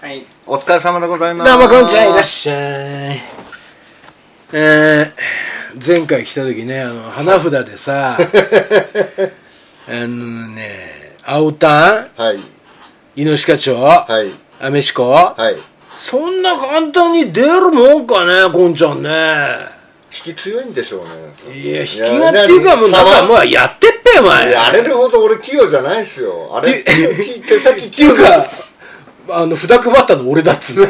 はい。 お疲れ様でございます。 どうもこんにちは、いらっしゃい。前回来た時ね、花札でさ、青タン、 はい、 イノシカチョウ、 はい、 アメシコ、 はい。 そんな簡単に出るもんかね、こんちゃんね。 引き強いんでしょうね。 いや、引きがっていうか、もうなんかもうやってっぺ、お前。 やれるほど俺器用じゃないですよ。あれ、手先っていうか、札配ったの俺だっつうの。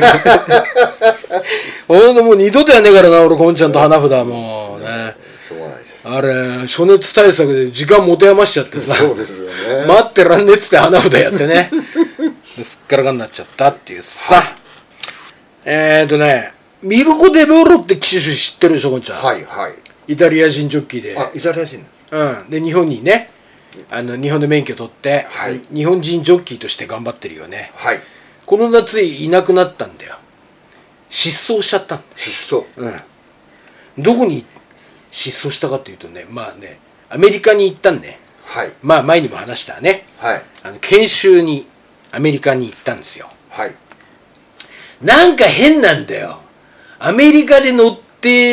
俺もう二度とやねえからな、俺こんちゃんと花札もうね。 しょうがないです。 あれ、暑熱対策で時間持て余しちゃってさ。 そうですよね。 待ってらんねえっつって花札やってね。すっからかになっちゃったっていうさ。ミルコ・デ・ボロって騎手知ってるでしょ、こんちゃん。 はい、はい。 イタリア人ジョッキーで。 あ、イタリア人。 うん。で、日本にね、日本で免許取って、 はい、 日本人ジョッキーとして頑張ってるよね。 はい。 この夏いなくなったんだよ。失踪しちゃったんだ。 失踪。 うん。どこに失踪したかっていうとね、まあね、アメリカに行ったんね。 はい。 まあ前にも話したね。 はい。 研修にアメリカに行ったんですよ。 はい。 なんか変なんだよ。アメリカで乗る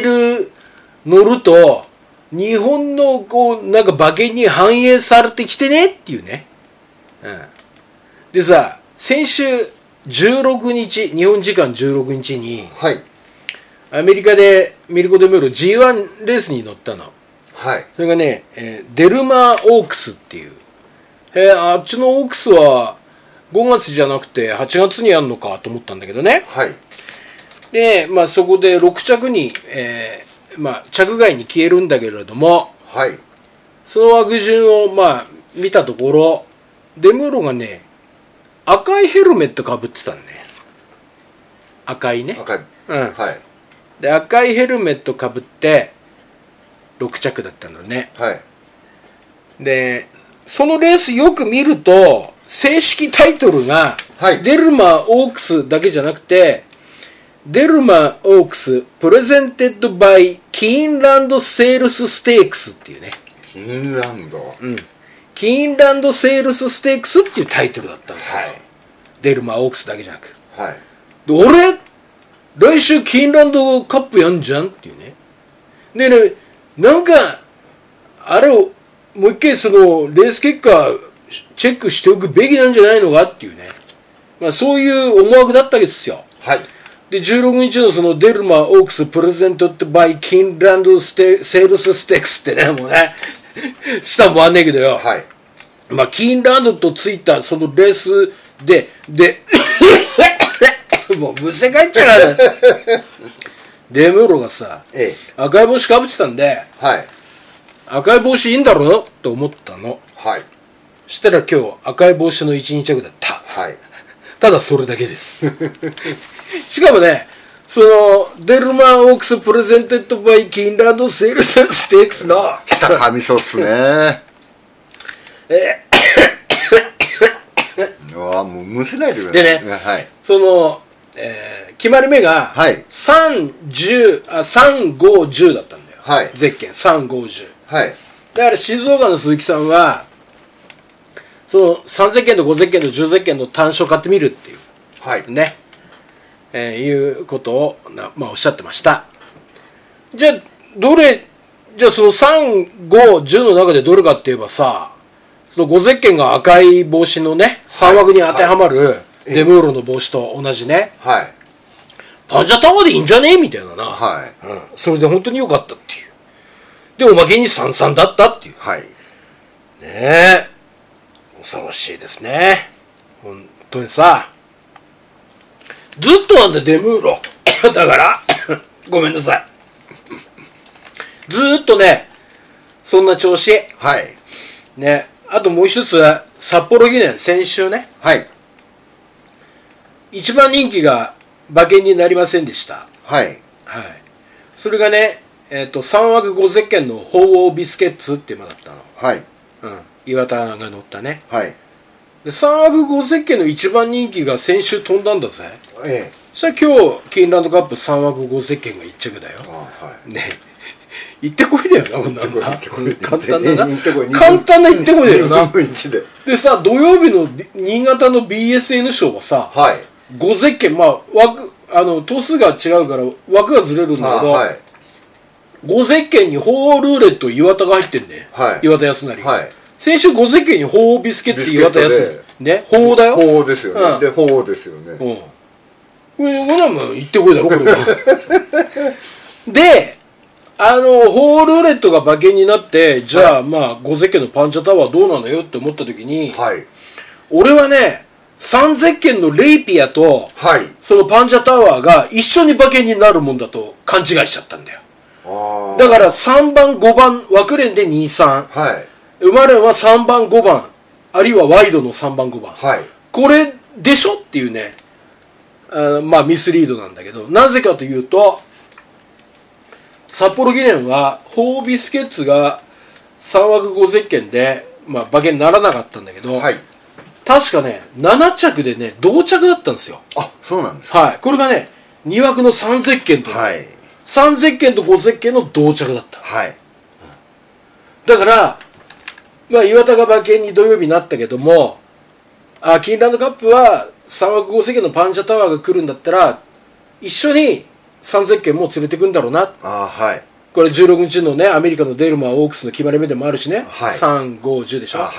と、日本のこう、なんか馬券に反映されてきてねっていうね。うん。でさ、先週16日、日本時間16日に、 はい。 アメリカでミルコ・デ・ボロ G1 レースに乗ったの。 はい。 それがね、デルマーオークスっていう。あっちのオークスは5月じゃなくて8月にやるのかと思ったんだけどね。 はい。 で、まあそこで6着に、着外に消えるんだけれども、 はい。 その枠順をまあ見たところ、デムーロがね、赤いヘルメットかぶってたんね。赤いね。 赤い。 うん。 はい。 で、赤いヘルメットかぶって6着だったのね。 はい。 で、そのレースよく見ると、正式タイトルが、 はい、 デルマーオークスだけじゃなくて、デルマーオークスプレゼンテッドバイキーンランドセールスステークスっていうね。 キーンランド。 うん。キーンランドセールスステークスっていうタイトルだったんですよ。 はい。 デルマーオークスだけじゃなく。 はい。 で、俺、来週キーンランドカップやんじゃんっていうね。でね、なんか、あれを、もう一回その、レース結果、チェックしておくべきなんじゃないのかっていうね。まあそういう思惑だったわけですよ。 はい。 で、16日のそのデルマーオークスプレゼントってバイキーンランドセールスステークスってね、もうね、下もあんねえけどよ。 はい。 まあ、キーンランドとついたそのレースで、もうむせ返っちゃう。デムーロがさ、赤い帽子かぶってたんで、 はい。 赤い帽子いいんだろうと思ったの。 はい。 そしたら今日赤い帽子の1、2着だった。 はい。 ただそれだけです。しかもね、そのデルマーオークスプレゼンテッドバイキーンランドセールスステークスの下噛みそうっすね。うわもうむせないでください。 でね、 はい、 その、決まり目が、 はい、 3、5、10だったんだよ。 はい、 ゼッケン、3、5、10。 はい。 だから静岡の鈴木さんは、その3ゼッケンと5ゼッケンと10ゼッケンの単勝買ってみるっていう。 はい。 ね。いうことを、まあ、おっしゃってました。じゃあ、じゃあその3、5、10の中でどれかって言えばさ、その5ゼッケンが赤い帽子のね、3枠に当てはまるデムーロの帽子と同じね。 はい。 パンチャタワーでいいんじゃねみたいなな。 はい。 うん。それで本当に良かったっていう。で、おまけに33だったっていう。 はい。 ねえ。恐ろしいですね。本当にさ。ずっとなんだデムーロ。だから、ごめんなさい。ずーっとね、そんな調子。 はい。 ね。あともう一つは、札幌記念、先週ね。 はい。 一番人気が馬券になりませんでした。 はい。 はい。それがね、3枠5ゼッケンの鳳凰ビスケッツっていう馬だったの。 はい。 うん。岩田が乗ったね。 はい。 で3枠5ゼッケンの一番人気が先週飛んだんだぜ。そしたら今日、キーンランドカップ3枠5ゼッケンが1着だよ。 はい。 ね。行ってこいだよな、こんなんな。簡単だな。 簡単な行ってこいだよな。 ででさ、土曜日の新潟の BSN 賞はさ、 はい。 5ゼッケン、まあ頭数が違うから枠がずれるんだけど、 はい、 5ゼッケンにホールーレット岩田が入ってんね、 はい、 岩田康成、 はい、 先週5ゼッケンにホービスケッツ岩田康成ね、ホーだよ、 ホーですよね、 うん、 でホーですよね、 うん、これも行ってこいだろこれはでホールーレットが馬券になって、じゃあ、まあ5ゼッケンのパンチャタワーどうなのよって思った時に、 はい、 俺はね3ゼッケンのレイピアと、 はい、 そのパンチャタワーが一緒に馬券になるもんだと勘違いしちゃったんだよ。だから3番5番枠連で23、 はい、 馬連は3番5番あるいはワイドの3番5番、 はい、 これでしょっていうね、まあミスリードなんだけど、なぜかというと札幌記念はホービスケッツが3枠5ゼッケンで、まあ、馬券にならなかったんだけど、 はい、 確かね7着でね同着だったんですよ。 あ、そうなんですか。 はい、これがね2枠の3ゼッケンと、 はい、 3ゼッケンと5ゼッケンの同着だった。 はい、 だからまあ岩田が馬券に土曜日になったけども、キンランドカップは3枠5ゼッケンのパンチャタワーが来るんだったら一緒に3ゼッケンも連れてくんだろうな。 はい、 これ16日のねアメリカのデルマーオークスの決まり目でもあるしね、 はい、 3、5、10でしょ。 はい、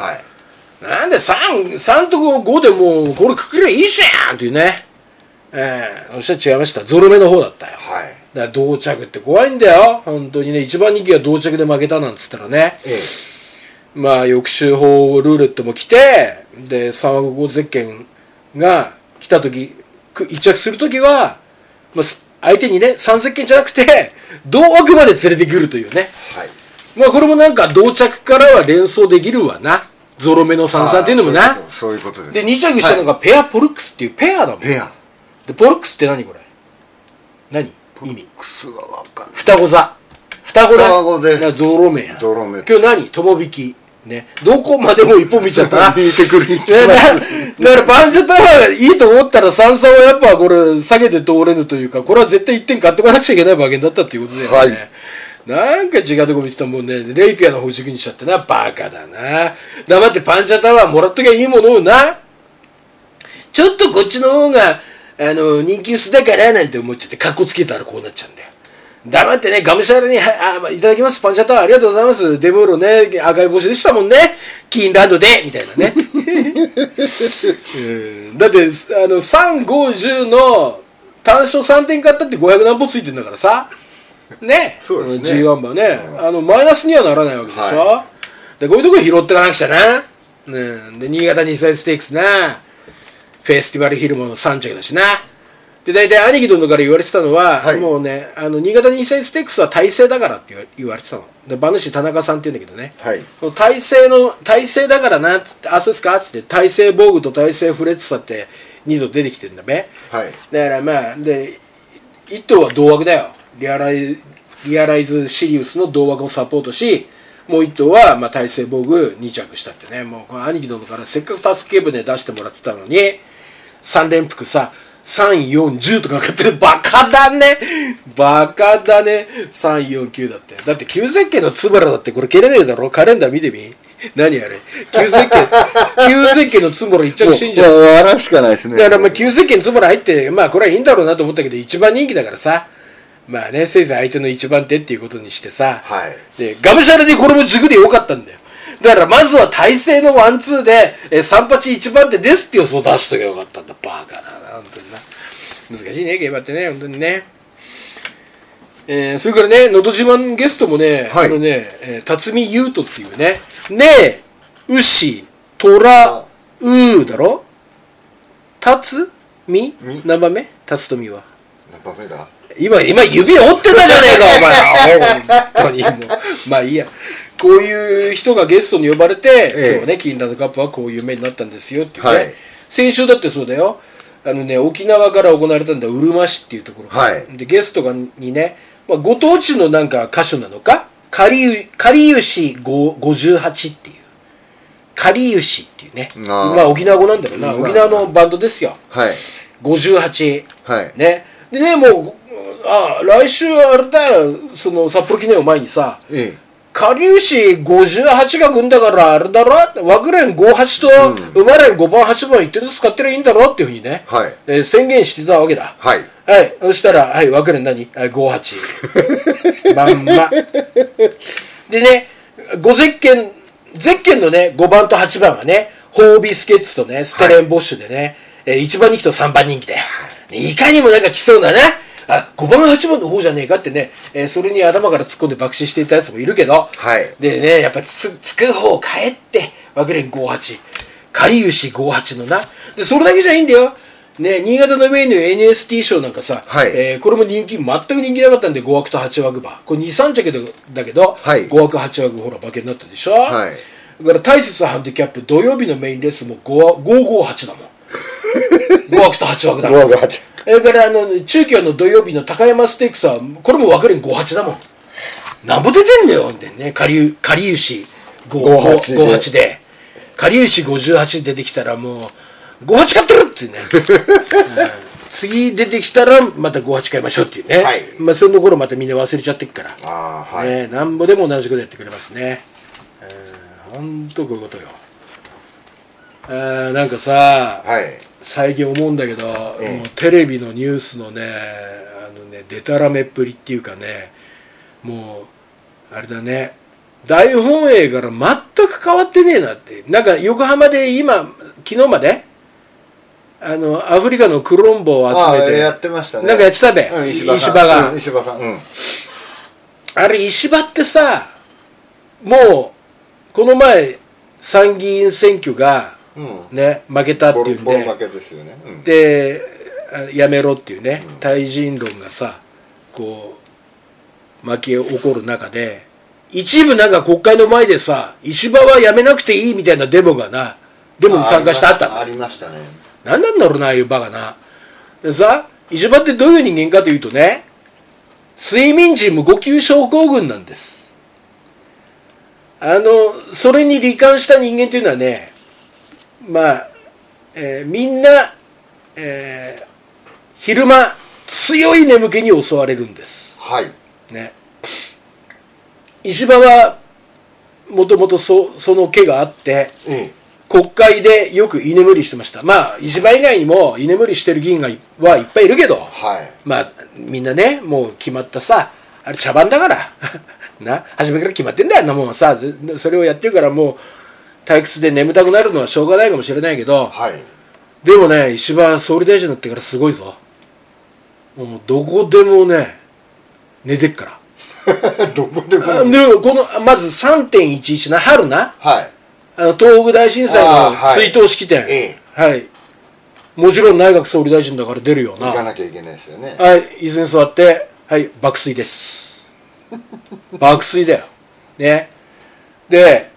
なんで 3と5でもうこれくくりゃいいじゃんっていうね、おっしゃ違いました。ゾロ目の方だったよ。 はい、 だから同着って怖いんだよ本当にね。一番人気が同着で負けたなんつったらね、まあ翌週法ルーレットも来て、で3枠5ゼッケンが来た時一着する時は、まあ、相手にね3ゼッケンじゃなくて同枠まで連れてくるというね、 はい、 まあこれもなんか同着からは連想できるわな。ゾロ目の33っていうのもな。 そういうことです。 で2着したのがペアポルックスっていうペアだもん。 ペアでポルックスって何これ、何意味。 クスがわかんない。 双子座、双子だ。 双子でゾロ目や。 ゾロ目。 今日何友引きね、どこまでも一本見ちゃったな。 引いてくる。 だからパンチャタワーがいいと思ったら三々はやっぱこれ下げて通れぬというか、これは絶対1点買っておかなくちゃいけない馬券だったっていうことでね、はい、なんか違うとこ見てたもんね。レイピアの方軸にしちゃってな。バカだな。黙ってパンチャタワーもらっときゃいいものをな、ちょっとこっちの方が人気薄だからなんて思っちゃってカッコつけたらこうなっちゃうんだよ。黙ってね、がむしゃらに、いただきます、パンチャタワーありがとうございます、デムーロね、赤い帽子でしたもんね、キーンランドで、みたいなね。だって、3、5、10の単勝3点買ったって500何歩ついてんだからさ、ね、 そうですね、 G1 馬ね、マイナスにはならないわけでしょ。はい、でこういうところ拾ってかなくちゃな。で、新潟2歳ステークスな、フェスティバルヒルも3着だしな。で大体兄貴どんどから言われてたのは、はい、もうね新潟2歳ステークスは体制だからって言われてたので、馬主田中さんって言うんだけどね、はい、体制だからなっつって、そうですかっつって、体制防具と体制フレッツさって2度出てきてるんだべ、はい、だからまあで1頭は同枠だよ。リアライズシリウスの同枠をサポートし、もう1頭はまあ体制防具2着したってね。もうこの兄貴どんどからせっかく助け舟出してもらってたのに3連複さ3、4、10とかかってる。バカだね。バカだね。3、4、9だって。だって9ゼッケンのつぶらだってこれ蹴れねえだろ。カレンダー見てみ。何あれ。9ゼッケンのつぶら一着してんじゃん。 笑うしかないですね。 だからまあ9ゼッケンつぶら入って、まあこれはいいんだろうなと思ったけど、一番人気だからさ。まあね、せいぜい相手の一番手っていうことにしてさ。はい。で、がむしゃらでこれも軸でよかったんだよ。だからまずは体勢のワンツーで、3八1番手ですって予想を出しとけばよかったんだ。バカだな。本当にな。難しいね、競馬ってね、本当にね。それからね、のど自慢ゲストもね、はい、辰巳優斗っていうね、ねえ、牛、虎、だろ、辰巳何番目辰とみは。 何番目だ今指折ってたじゃねえか、お前。本当にもう。まあいいや。こういう人がゲストに呼ばれて、今日はね、キンランドカップはこういう目になったんですよっていうね。はい、先週だってそうだよ。沖縄から行われたんだ、うるま市っていうところ、はい、でゲストにね、まあ、ご当地のなんか歌手なのか、かりゆし58っていう、かりゆしっていうね、まあ沖縄語なんだろうな、沖縄のバンドですよ、はい、58、はい、ね、でね、もう来週あれだよ、その札幌記念を前にさ、 下粒子58が軍だからあれだろ、枠連58と馬連5番8番言ってる使ってりゃいいんだろっていうふうにね、宣言してたわけだ。はい、そしたら、はい、枠連何、58まんまでね、ゼッケンのね5番と8番はね、ホービスケッツとねステレンボッシュでね、1番人気と3番人気だよ。いかにもなんか来そうだな、5番8番の方じゃねえかってね、それに頭から突っ込んで爆死していたやつもいるけど、でね、やっぱつく方帰って枠連58、かりゆし58のな、でそれだけじゃいいんだよね。新潟のメインの NST 賞なんかさ、これも全く人気なかったんで、5枠と8枠馬これ 2,3 着だけど、5枠8枠ほら馬券になったでしょ。だから大切なハンディキャップ土曜日のメインレースも558だもん5枠と8枠だもん。それから中京の土曜日の高山ステークスはこれも枠連58だもん。なんぼ出てんだよってね、かりゆし58でかりゆし58出てきたらもう58買ってるってね次出てきたらまた58買いましょうっていうね、その頃またみんな忘れちゃってっから、なんぼでも同じことやってくれますね。ほんとこういうことよ。なんかさ、最近思うんだけど、もうテレビのニュースのね、デタラメっぷりっていうかね、もうあれだね、大本営から全く変わってねえなって。なんか横浜で昨日までアフリカのクロンボを集めてやってましたね。 なんかやってたべ、石破が、 石破さん、 あれ石破ってさ、もうこの前参議院選挙がね、負けたっていうんで、 負けですよね、 でやめろっていうね、対人論がさこう巻き起こる中で、一部なんか国会の前でさ、石破はやめなくていいみたいなデモに参加してあったんだ。 ありましたね。 何なんだろうな、ああいうバカな。でさ、石破ってどういう人間かというとね、睡眠時無呼吸症候群なんです。それに罹患した人間というのはね、みんな、昼間強い眠気に襲われるんです。ね。石破はもともとその気があって、国会でよく居眠りしてました。石破以外にも居眠りしてる議員はいっぱいいるけど、みんなね、もう決まったさ、あれ茶番だから初めから決まってんだよなもんはさ、それをやってるからもう退屈で眠たくなるのはしょうがないかもしれないけど、でもね、石破総理大臣になってからすごいぞ。もうどこでもね寝てっからどこでもこのまず 3.11 な、春な、東北大震災の追悼式典、もちろん内閣総理大臣だから出るよな、 行かなきゃいけないですよね。 椅子に座って、爆睡です爆睡だよね。で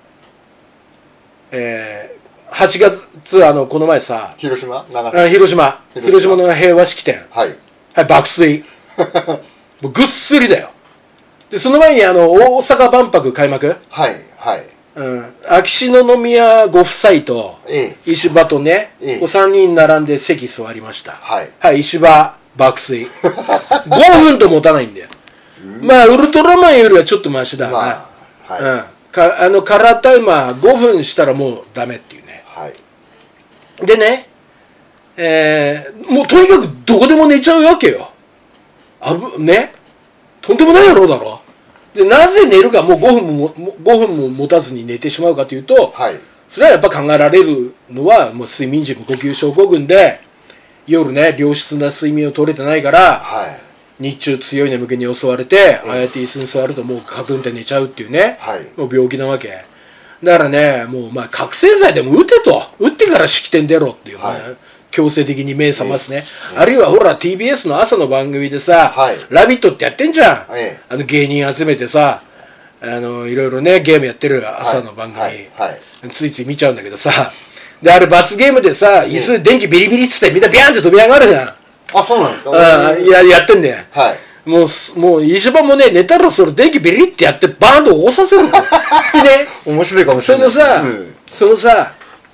8月この前さ、 広島の平和式典、爆睡もうぐっすりだよ。でその前に大阪万博開幕、秋篠宮ご夫妻と石破とね、3人並んで席座りました。石破爆睡5分と持たないんだよ。ウルトラマンよりはちょっとマシだな。カラータイマー5分したらもうダメっていうね。でね、もうとにかくどこでも寝ちゃうわけよ。ね、とんでもない野郎だろ。でなぜ寝るか、もう5分も持たずに寝てしまうかというと、それはやっぱ考えられるのはもう睡眠時無呼吸症候群で、夜ね良質な睡眠を取れてないから、日中強い眠気に襲われて、ああやって椅子に座るともうカクンって寝ちゃうっていうね、もう病気なわけだからね、もう覚醒剤でも打ってから式典出ろっていう、強制的に目覚ますね。あるいはほら TBS の朝の番組でさ、ラビットってやってんじゃん、芸人集めてさ、いろいろねゲームやってる朝の番組、ついつい見ちゃうんだけどさ、であれ罰ゲームでさ、椅子電気ビリビリっつってみんなビャーンって飛び上がるじゃん。 そうなんですか。 やってんだよ。もう石破もね、寝たらそれ電気ビリってやってバーンと起こさせるんだよ。でね、 面白いかもしれない。 そのさ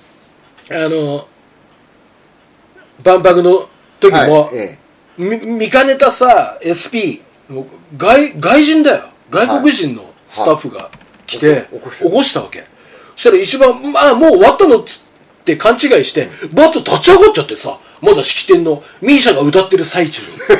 万博の時も、見かねたさ SP 外人だよ、外国人のスタッフが来て起起こしたわけ。そしたら石破、まあもう終わったのっつって勘違いして、バッと立ち上がっちゃってさ、まだ式典のミーシャが歌ってる最中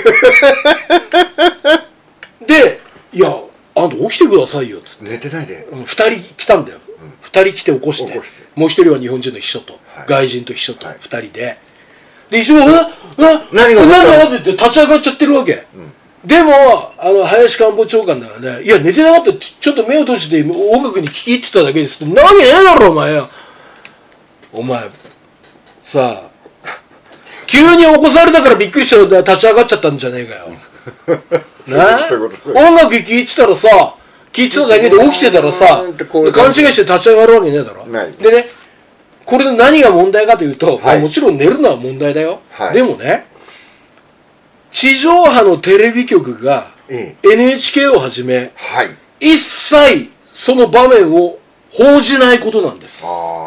にで、いやあんた起きてくださいよっつって寝てないで 2人来たんだよ、2人来て起こして、もう1人は日本人の秘書と、外人と秘書と2人で、で石破何がって立ち上がっちゃってるわけ、でも林官房長官だからね、いや寝てなかったって、ちょっと目を閉じて音楽に聞き入ってただけですって、なわけねえだろお前よ。お前さあ急に起こされたからびっくりしたら立ち上がっちゃったんじゃねえかよ音楽聴いてたらさ、聴いてただけで起きてたらさ、勘違いして立ち上がるわけねえだろ。でね、これで何が問題かというと、もちろん寝るのは問題だよ、でもね、地上波のテレビ局が NHK をはじめ、一切その場面を報じないことなんです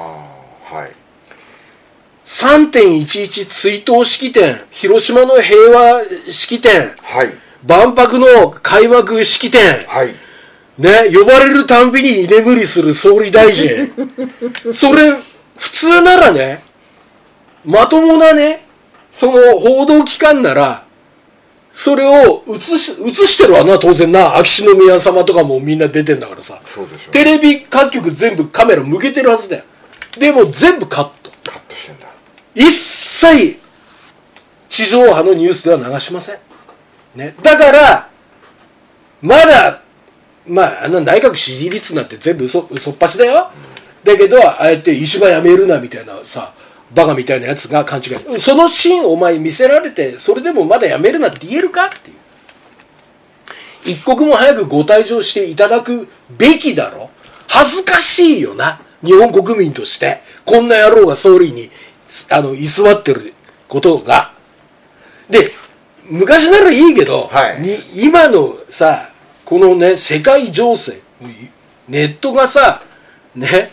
。3.11 追悼式典、広島の平和式典、万博の開幕式典、ね、呼ばれるたんびに居眠りする総理大臣それ普通ならね、まともなね、その報道機関ならそれを映してるわな、当然な。秋篠宮様とかもみんな出てんだからさ、テレビ各局全部カメラ向けてるはずだよ。でも全部カットしてんだ。 一切地上波のニュースでは流しません、ね、だからまだ内閣支持率なんて全部嘘っぱちだよ、だけどああやって石破やめるなみたいなさ、バカみたいなやつが勘違い、そのシーンをお前見せられてそれでもまだやめるなって言えるかっていう、一刻も早くご退場していただくべきだろ。恥ずかしいよな、日本国民としてこんな野郎が総理に居座ってることが。で昔ならいいけど、今のさこのね世界情勢、ネットがさね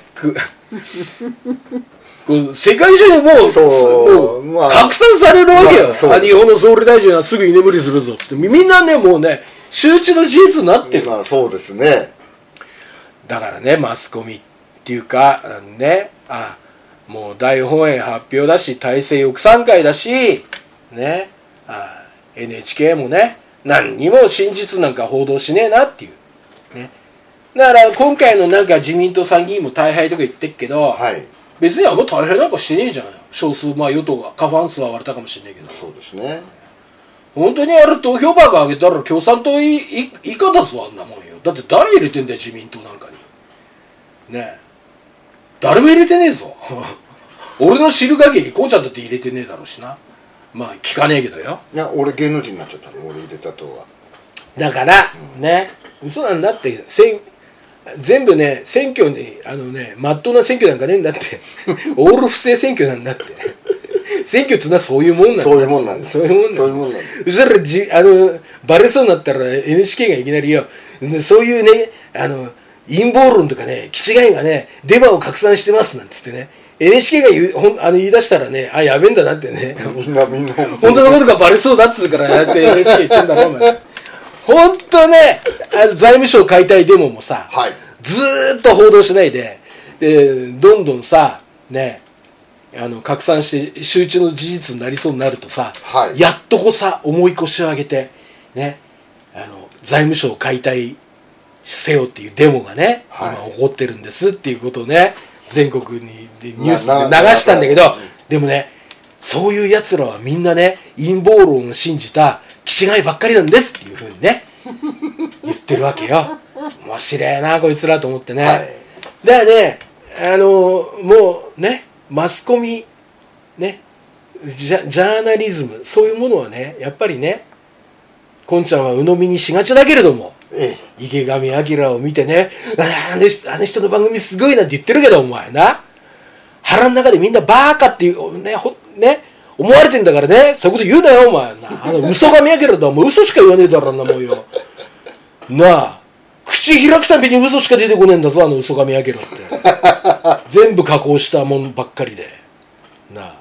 世界中にもう拡散されるわけよ、日本の総理大臣はすぐ居眠りするぞっつって、みんなねもうね周知の事実になってる。 そうですね。 だからね、マスコミっていうかね、もう大本営発表だし、体制抑散会だしね、NHK もね何にも真実なんか報道しねえなっていうね。だから今回のなんか自民党参議院も大敗とか言ってっけど、別にあんま大敗なんかしてねえじゃん。少数与党が過半数は割れたかもしれないけど、 そうですね。 本当に投票箱上げたら共産党以下だぞ、あんなもんよ。だって誰入れてんだよ自民党なんかにねえ、誰も入れてねえぞ俺の知る限りこうちゃんだって入れてねえだろうしな。まあ聞かねえけどよ。 いや俺芸能人になっちゃったの、俺入れた党は。 だからね、嘘なんだって。全部ね選挙にまっとうな選挙なんかねえんだってオール不正選挙なんだって選挙っていうのはそういうもんなんだ。 そういうもんなんだ。 そういうもんなんだ。そしたらバレそうになったら NHK がいきなりよ、そういうね陰謀論とかね気違いがねデマを拡散してますなんつってね NHK が言い出したらね、やべえんだなってねみんな本当のことがバレそうだっつうからやって NHK 言ってんだろお前本当ね、財務省解体デモもさ、ずーっと報道しないでどんどんさね拡散して周知の事実になりそうになるとさ、やっとこさ重い腰を上げてね財務省解体せよっていうデモがね、今起こってるんですっていうことをね全国にニュースで流したんだけど、でもねそういうやつらはみんなね陰謀論を信じた気違いばっかりなんですっていうふうにね言ってるわけよ。面白いなこいつらと思ってね、だからねもうねマスコミねジャーナリズム、そういうものはねやっぱりねこんちゃんは鵜呑みにしがちだけれども、池上彰を見てねあの人の番組すごいなんて言ってるけど、お前な腹の中でみんなバーカっていうね思われてんだからね、そういうこと言うなよお前な。嘘が見上げるともう嘘しか言わねえだろんなもんよなあ。口開くたびに嘘しか出てこねえんだぞ嘘が見上げるって全部加工したもんばっかりでなあ。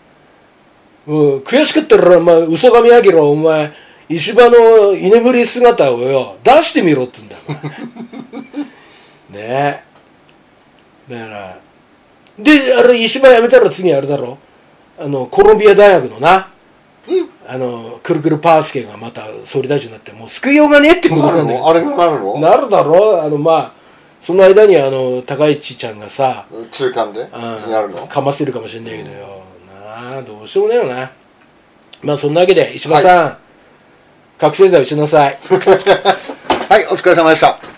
悔しかったら嘘が見上げろお前石破の居眠り姿をよ出してみろって言うんだよねね。だからであれ石破辞めたら次あれだろ、コロンビア大学のな、くるくるパースケがまた総理大臣になってもう救いようがねえってことなんだよ。 あれがなるの？ なるだろ。まあその間に高市ちゃんがさ中間でやるのかませるかもしれないけどよ、なあどうしようもないよな。まあそんなわけで石破さん、覚醒剤打ちなさい。 はい、お疲れ様でした。